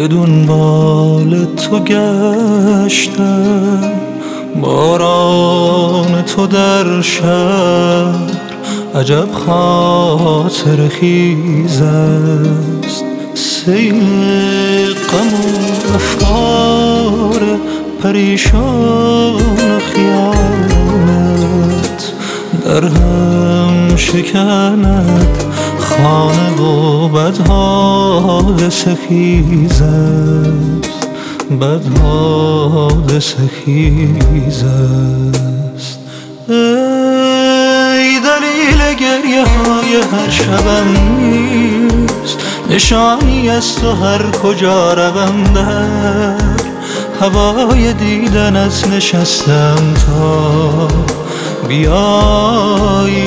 به دنبال تو گشتم، باران تو در شهر عجب خاطر خیز است. سیل غم و افکار پریشان خیالت در هم شکند خانه و بدحادثه خیز است، بدحادثه خیز است. ای دلیل گریه های هر شبم نیست، نشانی از تو هر کجا روم در هوای دیدنت نشستم تا بیایی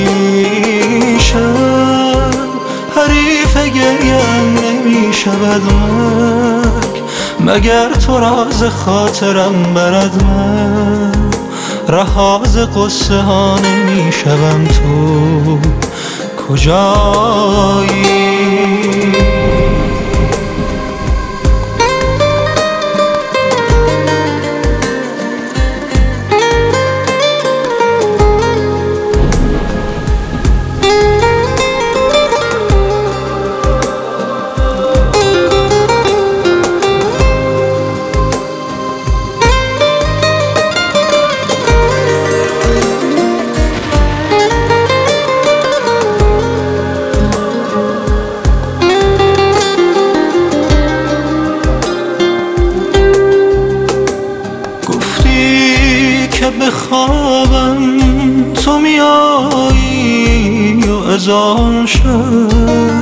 شب. حریف گریم نمی شود مگر تو راز خاطرم برد من، رها ز قصه ها نمی شوم تو کجایی. که به خوابم تو میایی و از آن شب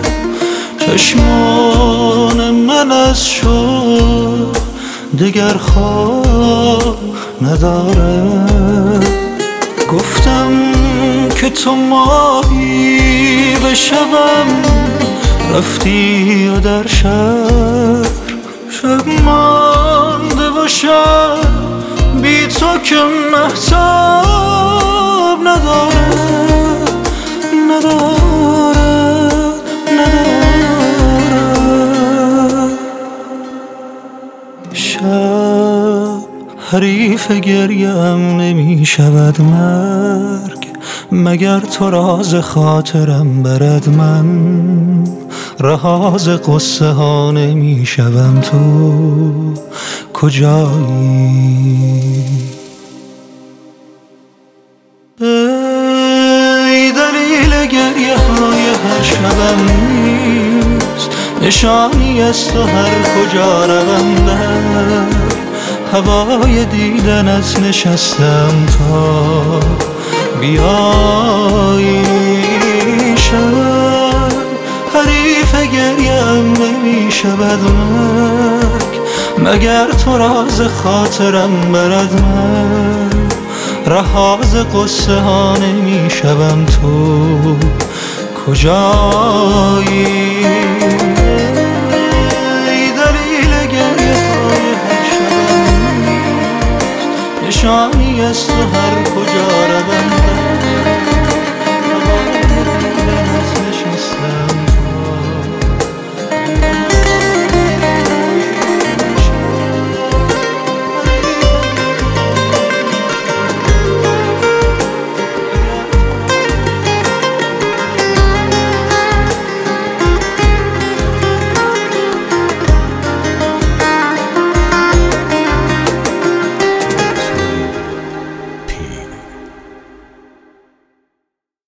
چشمان من از شوق دگر خواب ندارد. گفتم که تو ماهی به شبم رفتی و در شب مانده و شب بی تو که مهتاب ندارد. شب حریف گریم نمی شود مرگ مگر تو راز خاطرم برد من، رها ز قصه ها نمی شوم تو کجایی. ای دلیل گریه های هر شبم نیست، نشانی از تو هر کجا روم در هوای دیدنت نشستم تا بیایی شب. حریف گریم نمی شود مگر تو راز خاطرم برد من، رها ز قصه ها نمی شوم تو کجایی. ای دلیل گریه های هر شبم نیست، نشانی از تو هر کجا روم